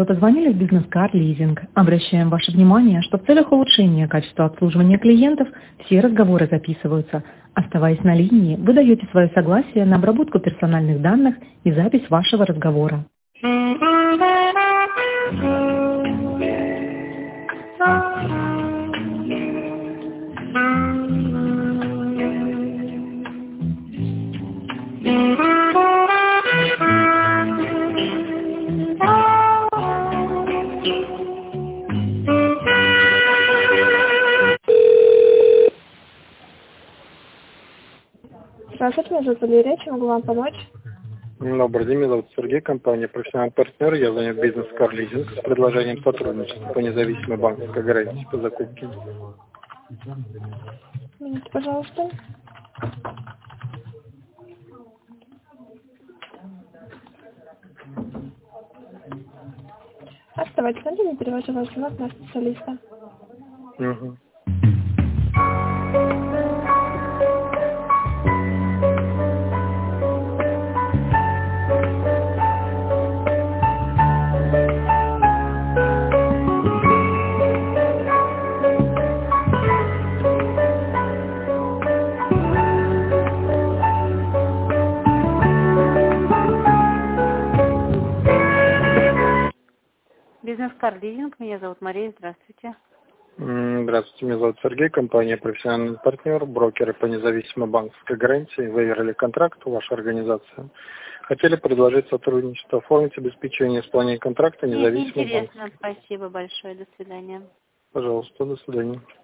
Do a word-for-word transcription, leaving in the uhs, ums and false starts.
Вы позвонили в бизнес-кар лизинг. Обращаем ваше внимание, что в целях улучшения качества обслуживания клиентов все разговоры записываются. Оставаясь на линии, вы даете свое согласие на обработку персональных данных и запись вашего разговора. Здравствуйте, меня зовут Валерия, чем могу вам помочь? Добрый день, меня зовут Сергей, компания «Профессиональный партнер». Я занят бизнес-кар лизинг с предложением сотрудничества по независимой банковской гарантии по закупке. Минуту, пожалуйста. Оставайтесь на линии, перевожу ваш звонок на специалиста. Угу. Бизнес-кар лизинг, меня зовут Мария, здравствуйте. Здравствуйте, меня зовут Сергей, компания «Профессиональный партнер», брокеры по независимой банковской гарантии. Выиграли контракт у вашей организации. Хотели предложить сотрудничество, оформить обеспечение исполнения контракта независимой банковской. Интересно, спасибо большое, до свидания. Пожалуйста, до свидания.